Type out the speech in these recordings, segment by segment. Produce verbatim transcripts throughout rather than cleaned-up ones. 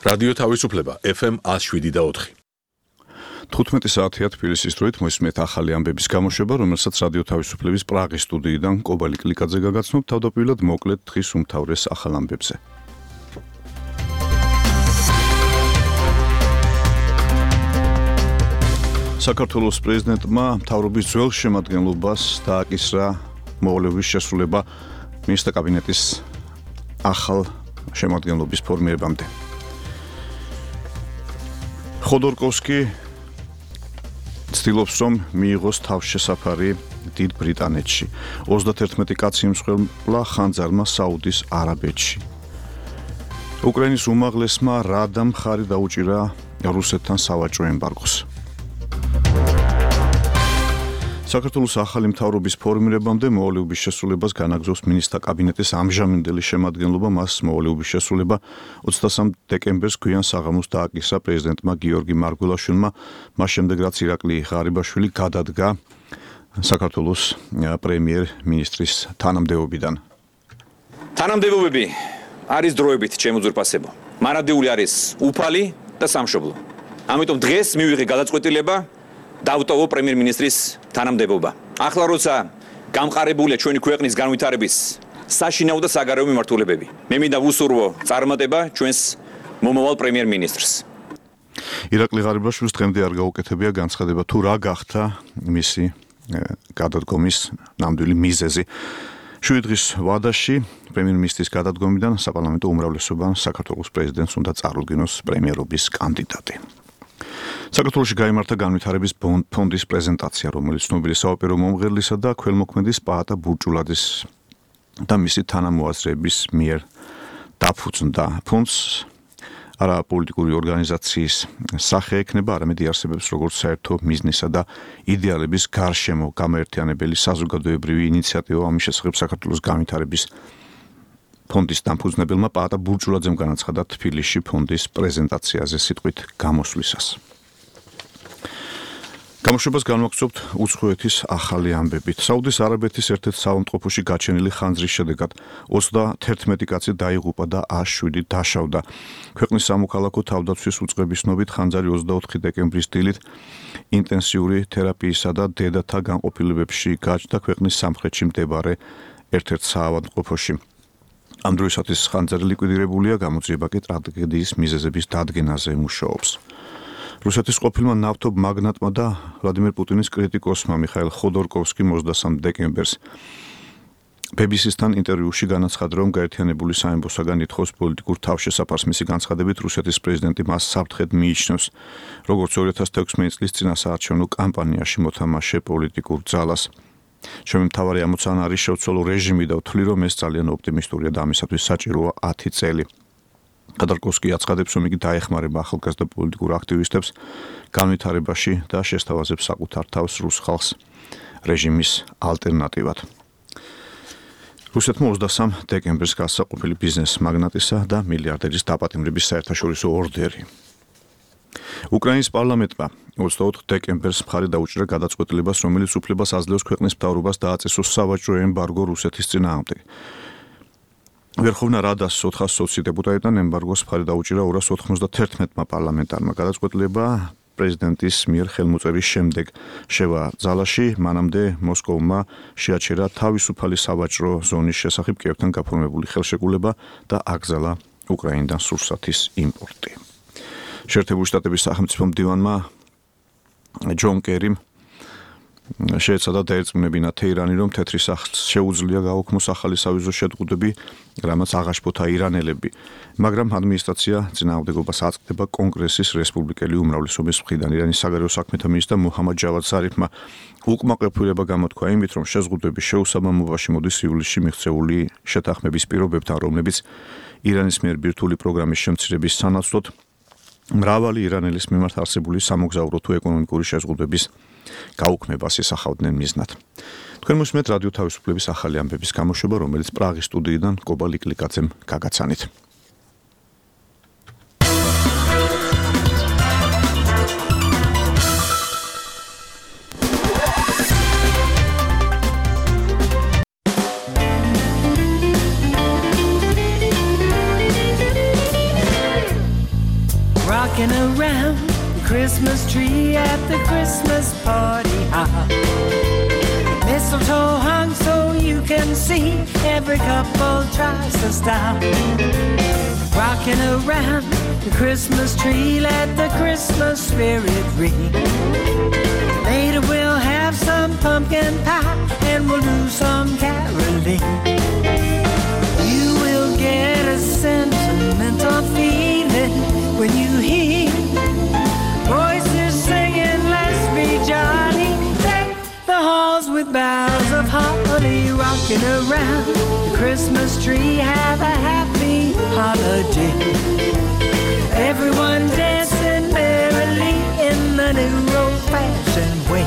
რადიო თავისუფლება ეფ ემ one oh seven და four. თხუთმეტი საათია თბილისის დროით მოისმენთ ახალი ამბების გამოშვება, რომელსაც რადიო თავისუფლების პრაღის სტუდიიდან კობალი კლიკაძე გაგაცნობთ. თავდაპირველად მოკლედ დღის უმთავრეს ახალ ამბებზე. საქართველოს პრეზიდენტმა მთავრობის ძველ შემადგენლობას დააკისრა მოვალეობის შესრულება მინისტრთა კაბინეტის ახალ შემადგენლობის ფორმირებამდე. ხოდორკოვსკი ცდილობს, რომ მიიღოს თავშესაფარი დიდ ბრიტანეთში. ოცდაათერთმეტი კაცი იმსხვილა ხანძარმა საუდის არაბეთში. უკრაინის უმაღლესმა რადამ მხარი დაუჭირა რუსეთთან სავაჭრო ემბარგოს. საქართველოს ახალი მთავრობის ფორმირებამდე მოვალეობის შესრულებას განაგრძობს მინისტრთა კაბინეტის ამჟამინდელი შემადგენლობა. მას მოვალეობის შესრულება ოცდასამ დეკემბერს გვიან საღამოს დააკისრა პრეზიდენტმა გიორგი მარგველაშვილმა, მას შემდეგ რაც ირაკლი ღარიბაშვილი გადადგა საქართველოს პრემიერ-მინისტრის თანამდებობიდან. თანამდებობები არის დროებით ჩემო ძვირფასებო. მანადეული არის უფალი და სამშობლო. ამიტომ დღეს მივიღე გადაწყვეტილება დავტოვო პრემიერ-მინისტრის თანამდებობა. ახლა როცა გამყარებულია ჩვენი ქვეყნის განვითარების საშინაო და საგარეო მიმართულებები, მე მინდა ვუსურვო წარმატება ჩვენს მომავალ პრემიერ-მინისტრს. ირაკლი ღარიბაშვილს დღემდე არ გაუკეთებია განცხადება თუ რა გახდა მისი გადადგომის ნამდვილი მიზეზი. შვიდი დღის ვადაში პრემიერ-მინისტრის გადადგომიდან საპარლამენტო უმრავლესობამ საქართველოს პრეზიდენტს უნდა წარუდგინოს პრემიერობის კანდიდატი. საქართველოში გაიმართა განვითარების ფონდის პრეზენტაცია, რომელიც ცნობილი საოპერო მომღერლისა და ქველმოქმედის პაატა ბურჭულაძის და მისი თანამოაზრეების მიერ დაფუძნდა. ფონდს არაპოლიტიკური ორგანიზაციის სახე ექნება, არამედ იარსებებს როგორც საერთო მიზნისა და იდეალების გარშემო გამაერთიანებელი საზოგადოებრივი ინიციატივა. ამის შესახებ საქართველოს განვითარების ფონდის დამფუძნებელმა პაატა ბურჭულაძემ განაცხადა თბილისში ფონდის პრეზენტაციაზე სიტყვით გამოსვლისას. გამოშვებას განვაგრძობთ უცხოეთის ახალი ამბებით. საუდის არაბეთის ერთ-ერთ საავადმყოფოში გაჩენილი ხანძრის შედეგად ოცდაათერთმეტი კაცი დაიღუპა და ას შვიდი დაშავდა. ქვეყნის სამოქალაქო თავდაცვის უწყების ცნობით ხანძარი ოცდაოთხი დეკემბრის დილით ინტენსიური თერაპიისა და დედათა განყოფილებებში გაჩნდა ქვეყნის სამხრეთში მდებარე ერთ-ერთ საავადმყოფოში. ამ დროისათვის ხანძარი ლიკვიდირებულია, გამოძიება კი ტრაგედიის მიზეზების დადგენაზე მუშაობს. რუსეთის ყოფილმა ნავთობ მაგნატმა და ვლადიმერ პუტინის კრიტიკოსმა მიხაილ ხოდორკოვსკიმ ოცდასამ დეკემბერს ბი ბი სი-სთან ინტერვიუში განაცხადა, რომ გაერთიანებული სამეფოსაგან ითხოვს პოლიტიკურ თავშესაფარს. მისი განცხადებით რუსეთის პრეზიდენტი მას საფრთხედ მიიჩნევს, როგორც ორი ათას თექვსმეტი წლის წინასაარჩევნო კამპანიაში მოთამაშე პოლიტიკურ ძალას. ჩემი მთავარი ამოცანა არის შევცვალო რეჟიმი და ვთვლი, რომ ეს ძალიან ოპტიმისტურია და ამისათვის საჭიროა ათი წელი. ხოდორკოვსკი აცხადებს, რომ იგი დაეხმარება ახალგაზრდა პოლიტიკურ აქტივისტებს განვითარებაში და შესთავაზებს საკუთარ თავს რუს ხალხს რეჟიმის ალტერნატივად. რუსეთმა ოცდასამ დეკემბერს გასცა ყოფილი ბიზნეს მაგნატისა და მილიარდერის დაპატიმრების საერთაშორისო ორდერი. უკრაინის პარლამენტმა ოცდაოთხ დეკემბერს მხარი დაუჭირა გადაწყვეტილებას, რომელიც უფლებას აძლევს ქვეყნის მთავრობას დააწესოს სავაჭრო ემბარგო რუსეთის წინააღმდეგ. ვერხოვნა რადას ოთხას ოცი დეპუტატიდან ემბარგოს მხარი დაუჭირა ორას ოთხმოცდათერთმეტმა პარლამენტარმა. გადაწყვეტილება პრეზიდენტის მიერ ხელმოწერის შემდეგ შევა ძალაში, მანამდე მოსკოვმა შეაჩერა თავისუფალი სავაჭრო ზონის შესახებ კიევთან გაფორმებული ხელშეკრულება და აკრძალა უკრაინიდან სურსათის იმპორტი. შეერთებული შტატების სახელმწიფო მდივანმა ჯონ კერიმ შეეცადა დაერწმუნებინა თეირანი, რომ თეთრი სახლს შეუძლია გაუქმოს ახალი სავიზო შეტყუდები, რამაც აღაშფოთა ირანელები, მაგრამ ადმინისტრაცია წინააღმდეგობას აწყდება კონგრესის რესპუბლიკელი უმრავლესობის მხრიდან. ირანის საგარეო საქმეთა მინისტრ მუჰამად ჯავად ზარიფმა უკმაყოფილება გამოთქვა იმით, რომ შეზღუდვები შეუსაბამობაში მოდის ივლისში მიღწეული შეთანხმების პირობებთან, რომლებიც ირანის მიერ ბირთვული პროგრამის შემცირების სანაცვლოდ მრავალი ირანელის მიმართ არსებული სამოგზაურო თუ ეკონომიკური შეზღუდვების გაუქმებას ისახავდნენ მიზნად. თქვენ მოსმენთ რადიო თავისუფლების ახალი ამბების გამოშვება, რომელიც პრაღის სტუდიიდან კობალი კლიკაძემ გაგაცანით. Rocking around the Christmas tree at the Christmas party hop. Mistletoe hung so you can see, every couple tries to stop. Rocking around the Christmas tree, let the Christmas spirit ring. Later we'll have some pumpkin pie and we'll do some caroling. You will get a sentimental feeling when you hear voices singing, let's be jolly. Deck the halls with boughs of holly. Rocking around the Christmas tree, have a happy holiday. Everyone dancing merrily in the new old-fashioned way.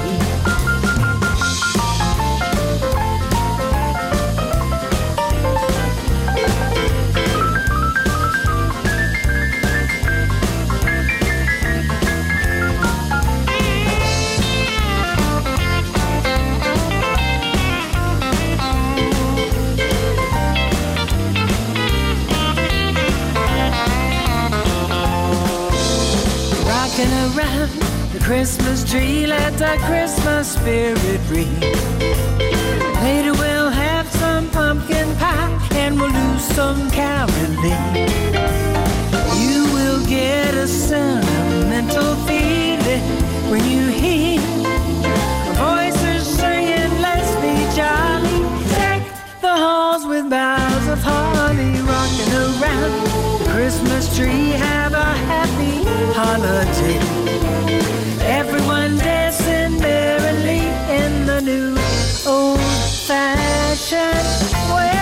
Rocking around the Christmas tree, let the Christmas spirit ring. Later we'll have some pumpkin pie and we'll do some caroling. You will get a sentimental feeling when you hear voices singing, let's be jolly. Deck the halls with boughs of holly. Rocking around the Christmas tree, have a happy holiday. Everyone dancing merrily in the new old-fashioned way.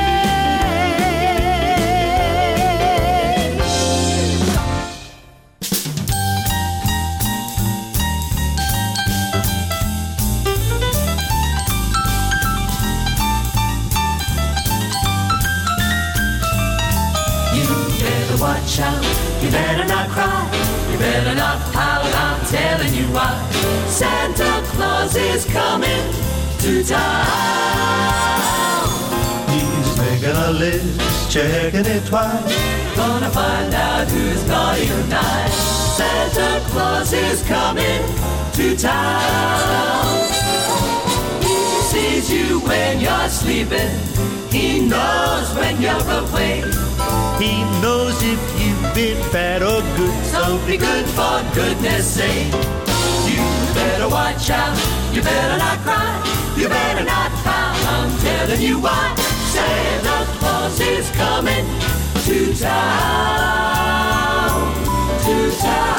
You better watch out, you better not cry, you better not pout, I'm telling you why. Santa Claus is coming to town. He's making a list, checking it twice. Gonna find out who's naughty or nice. Santa Claus is coming to town. He sees you when you're sleeping, he knows when you're awake. He knows if you've been bad or good. So be good for goodness sake. You better watch out, you better not cry, you better not pout, I'm telling you why. Santa Claus is coming to town, to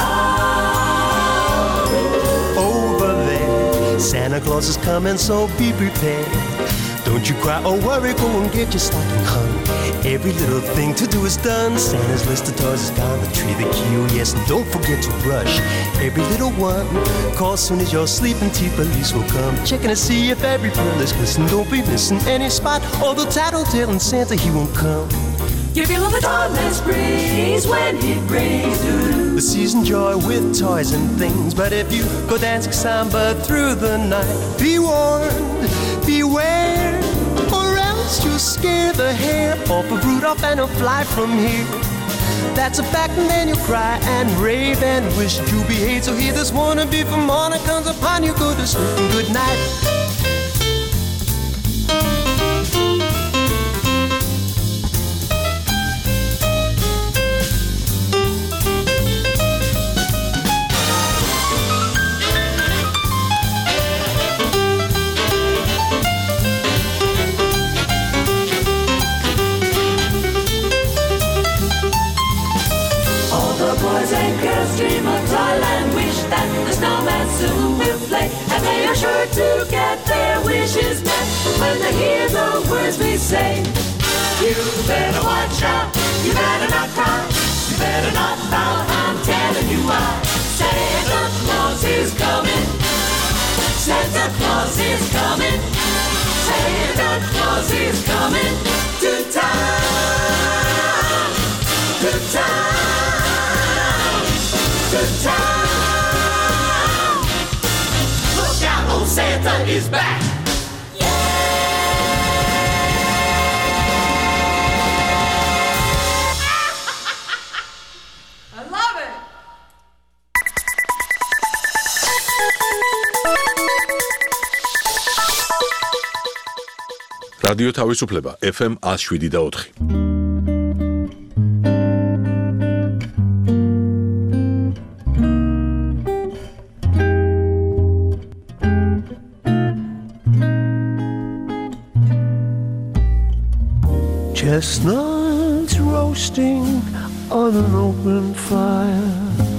town. Over there, Santa Claus is coming, so be prepared. Don't you cry or worry, go and get your stocking hung. Every little thing to do is done. Santa's list of toys is down the tree, the key, oh yes, and don't forget to brush every little one. Call soon as you're sleeping, T police will come, checking to see if every pearl is glistening. Don't be missing any spot, although tattletelling Santa, he won't come. You feel the dawnless breeze when he brings you the season joy with toys and things. But if you go dancing samba through the night, be warned, beware, or else you'll scare the hair off of Rudolph and he'll fly from here. That's a fact, and then you'll cry and rave and wish you behave. So hear this wannabe from morning comes upon you, go to sleep and good night. Dream of toyland, wish that the snowman soon will play, and they are sure to get their wishes met when they hear the words we say. You better watch out, you better not cry, you better not pout, I'm telling you why. Santa Claus is coming, Santa Claus is coming, Santa Claus is coming to town, to town. To town. Look out, old Santa is back. Yeah! I love it. რადიო თავისუფლება ეფ ემ one oh seven და four. Chestnuts roasting on an open fire,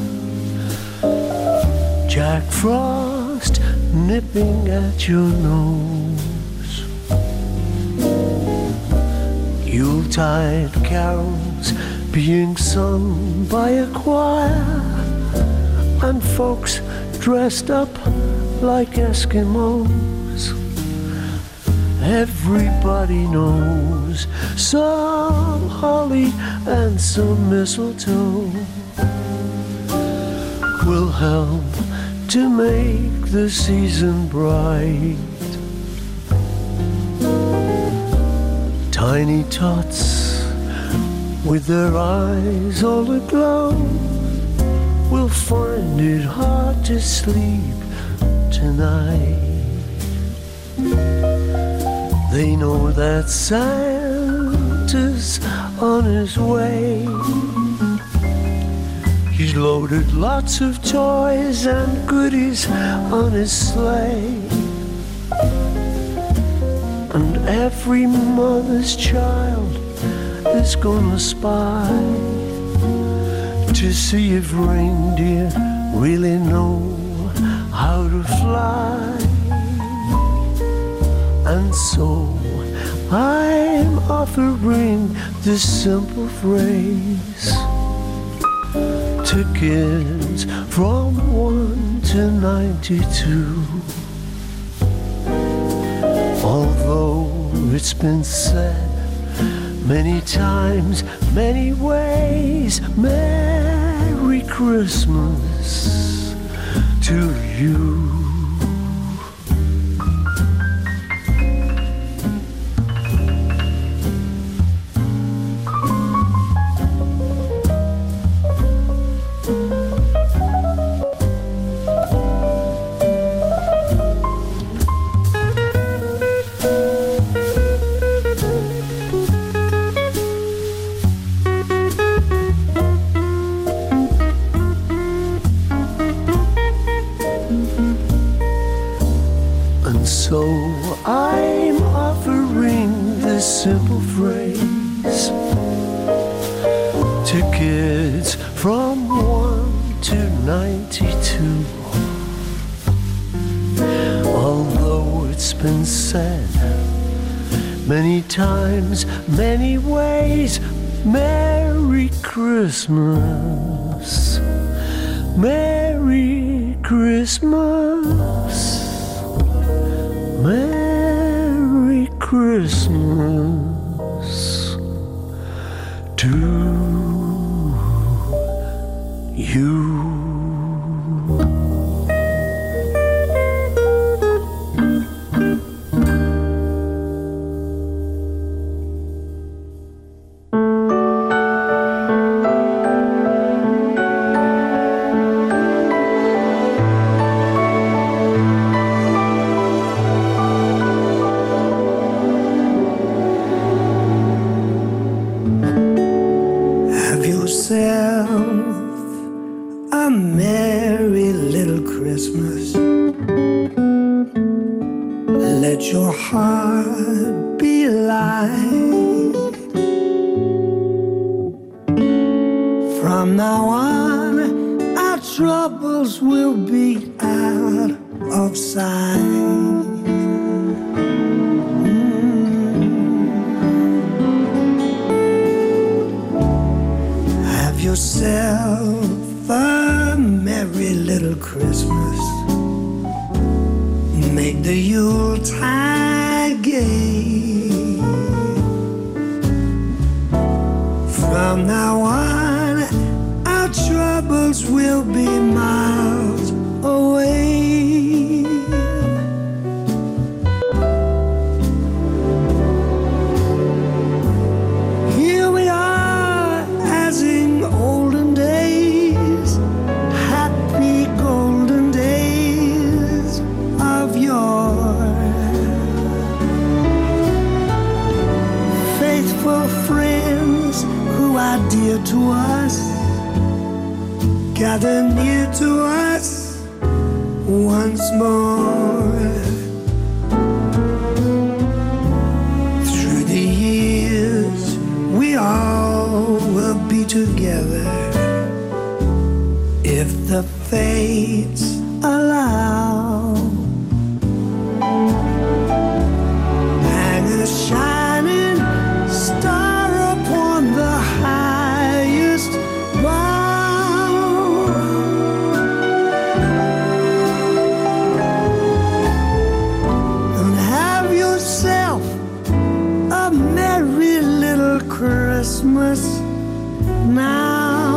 Jack Frost nipping at your nose, Yuletide carols being sung by a choir, and folks dressed up like Eskimos. Everybody knows some holly and some mistletoe will help to make the season bright. Tiny tots with their eyes all aglow will find it hard to sleep tonight. They know that Santa's on his way. He's loaded lots of toys and goodies on his sleigh. And every mother's child is gonna spy to see if reindeer really know how to fly. And so I'm offering this simple phrase to kids from one to ninety-two. Although it's been said many times, many ways, Merry Christmas to you. So I'm offering this simple phrase to kids from one to ninety-two. Although it's been said many times, many ways, Merry Christmas, Merry Christmas, Merry Christmas to you. A merry little Christmas. Let your heart be light. From now on, our troubles will be out of sight. Have yourself a merry little Christmas. Make the Yuletide gay. From now on, our troubles will be miles away. Here we are, as in olden days, happy golden days of yore. Faithful friends who are dear to us, gather near to us once more. Through the years we all will be together if the fates allow. Hang a shining star upon the highest bough, and have yourself a merry little Christmas now.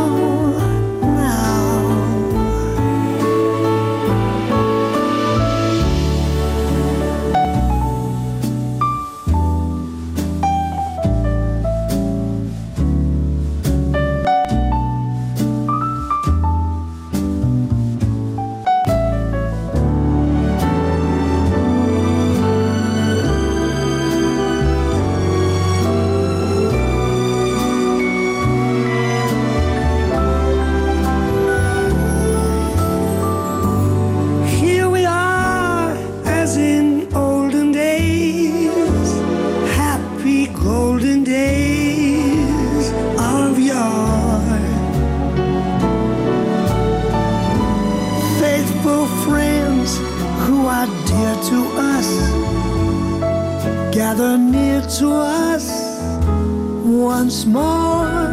Gather near to us once more,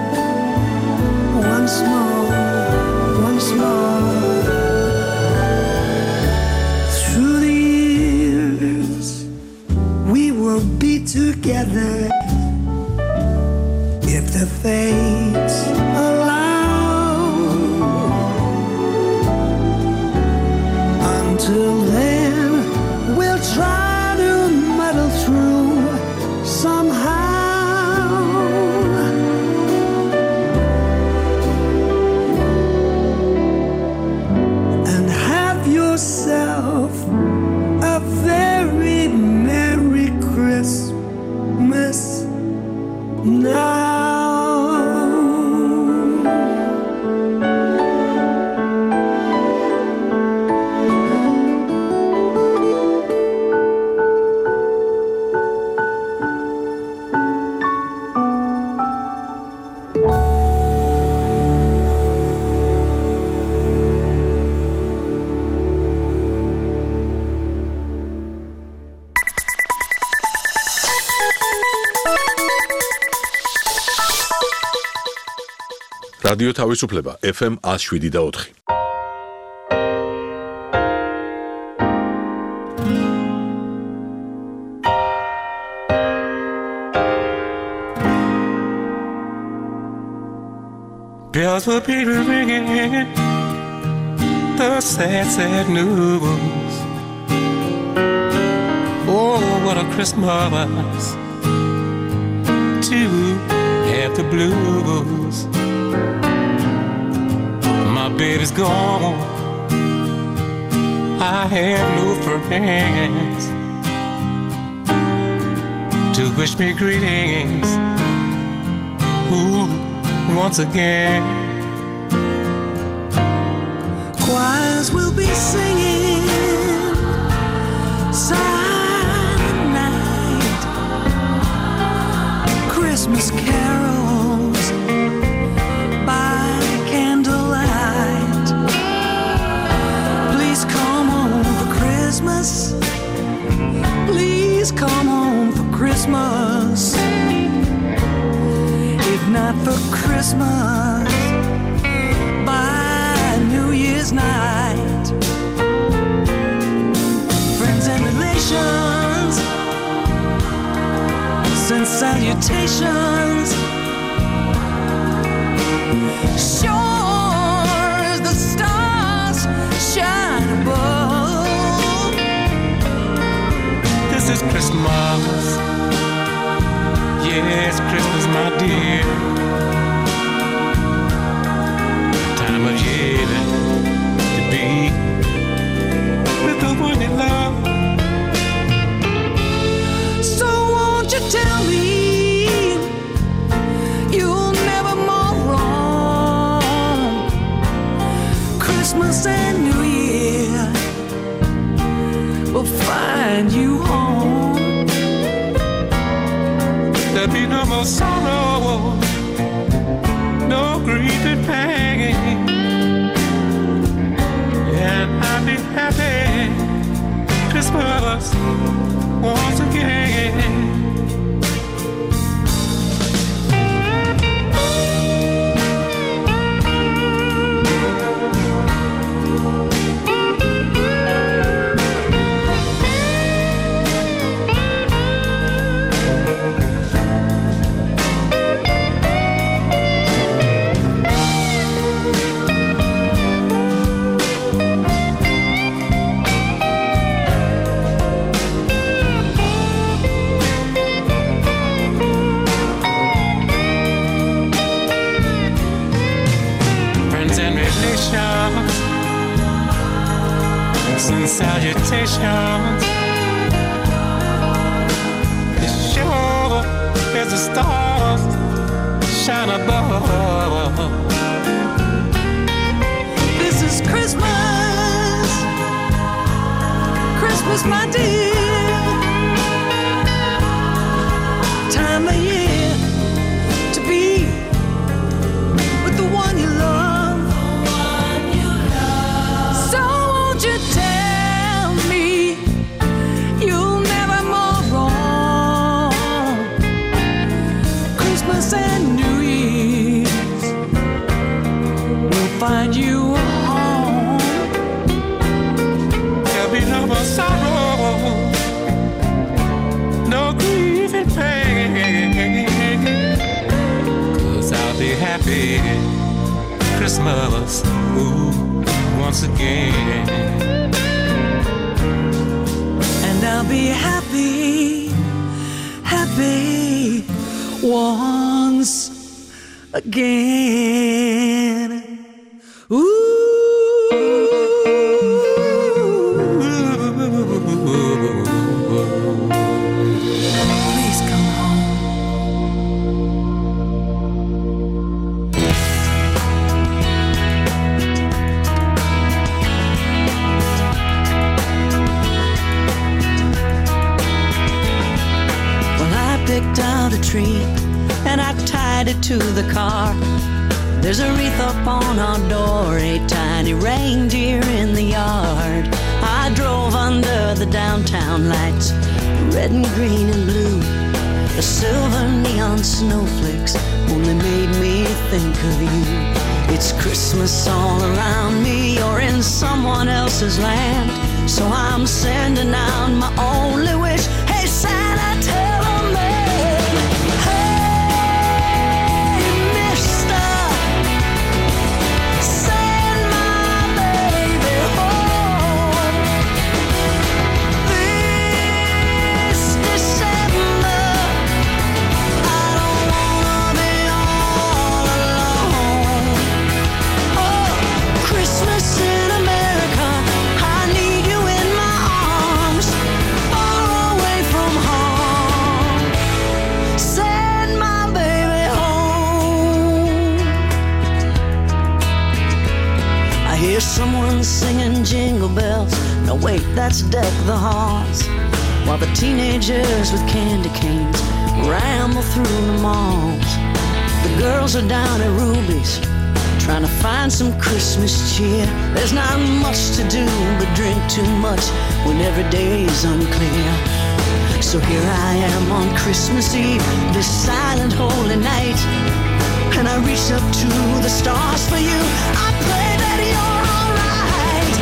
once more, once more. Through the years we will be together if the fates allow. Until then we'll try through somehow, and have yourself a very Merry Christmas now. რადიო თავისუფლება ეფ ემ one oh seven და four. Bells will be ringing the sad, sad news. Oh, what a Christmas to have the blues. My baby's gone, I have no friends to wish me greetings. Ooh, once again. Choirs will be singing silent night, Christmas carols by candlelight. Please come home for Christmas, please come home for Christmas. If not for Christmas, by New Year's night. Friends and relations send salutations. Sure as the stars shine above, this is Christmas. Yes, Christmas, my dear. Time of year to be with the one you love. So won't you tell me There'll be no more sorrow, no grief and pain. And I'll be happy Christmas once again. And salutations. It's sure as the stars shine above. This is Christmas, Christmas, my dear. Time of year to be with the one you love. And New Year's will find you home. There'll be no more sorrow, no grief and pain. 'Cause I'll be happy Christmas, ooh, once again. And I'll be happy, happy once again. Ooh. Please come home. Well, I picked out a tree and I tied it to the car. There's a wreath up on our door, a tiny reindeer in the yard. I drove under the downtown lights, red and green and blue. The silver neon snowflakes only made me think of you. It's Christmas all around me, you're in someone else's land. So I'm sending out my only wish. Hey Santa, tell them man, hey mister, send my baby home this December. I don't wanna be all alone. Oh, Christmas in America, I need you in my arms, far away from home. Send my baby home. I hear someone singing jingle bells. No wait, that's Deck the Halls. While the teenagers with candy canes ramble through the malls. The girls are down at Ruby's, trying to find some Christmas cheer. There's not much to do but drink too much when every day is unclear. So here I am on Christmas Eve, this silent holy night, and I reach up to the stars for you. I pray that you're alright.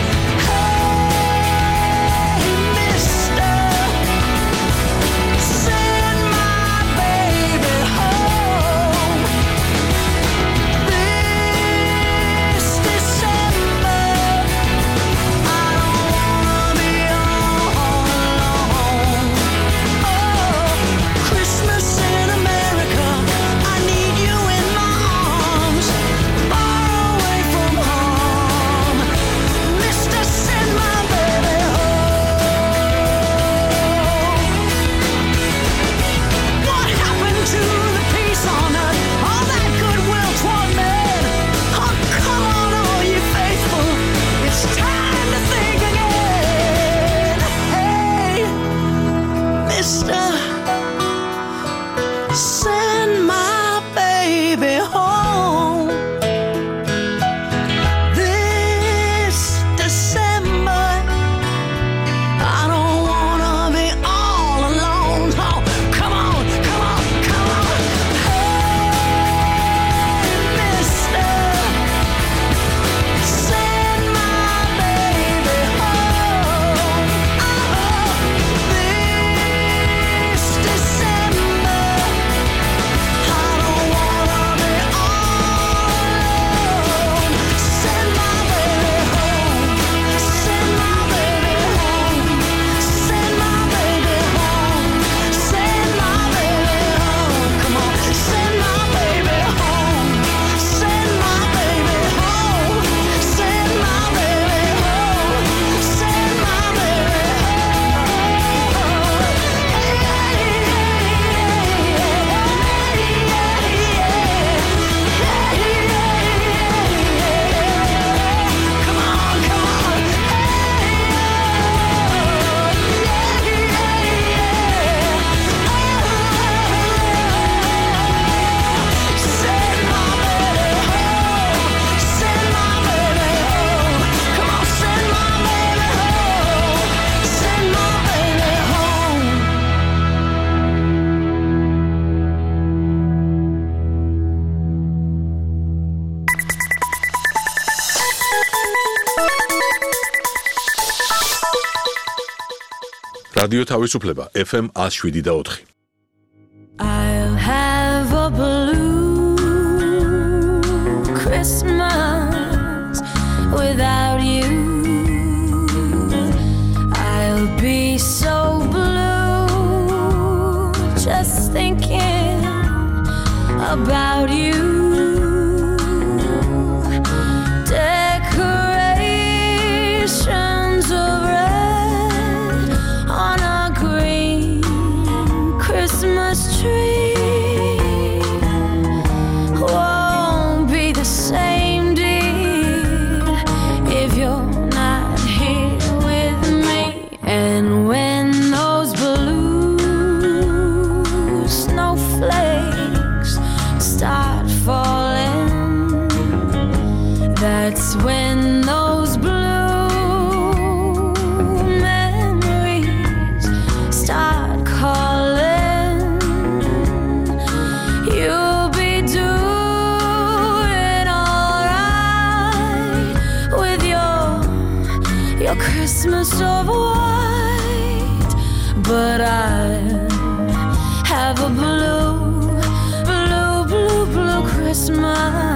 Hey mister, send my baby home this December. I don't wanna be all alone. Oh, Christmas in America, I need you in my arms, far away from home. რადიო თავისუფლება F M one oh seven და four. I'll have a blue Christmas without you. I'll be so blue just thinking about you. Decorations of red on a green Christmas tree won't be the same, dear, if you're not here with me. And when those blue snowflakes start falling, that's when those blue memories start calling. You'll be doing alright with your your Christmas of white, but I have a blue, blue, blue, blue Christmas.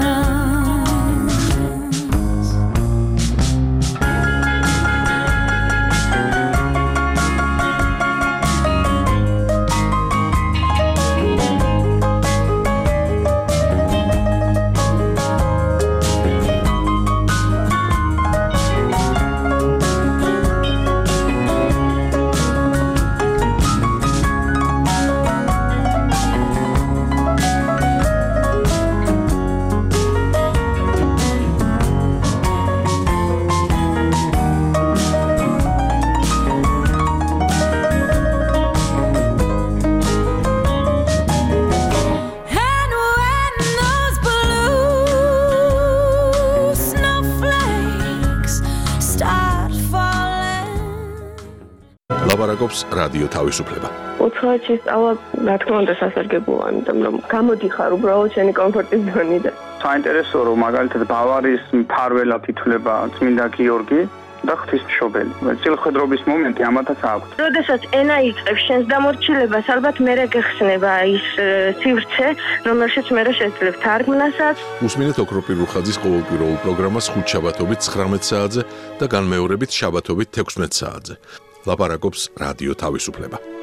And when those blue snowflakes start falling. ლაპარაკობს რადიო თავისუფლება. უცხოეთში სწავლა, რა თქმა უნდა, სასარგებლოა, იმიტომ რომ გამოდიხარ უბრალოდ შენი კომფორტის ზონიდან. საინტერესო რომ მაგალითად ბავარიის მფარველად ითვლება წმინდა გიორგი და ღვთისმშობელი. წილხვედრობის მომენტი ამათაც აქვს. როდესაც ენა იწყებს შენს დამორჩილებას, ალბათ მერე გეხსნება ის э, სივრცე, რომელშიც მერე შეძლებ თარგმნასაც. უსმინეთ ოქროპირ რუხაძის ყოველკვირეულ პროგრამას ხუთშაბათობით ცხრამეტ საათზე და განმეორებით შაბათობით თექვსმეტ საათზე. ლაპარაკობს რადიო თავისუფლება.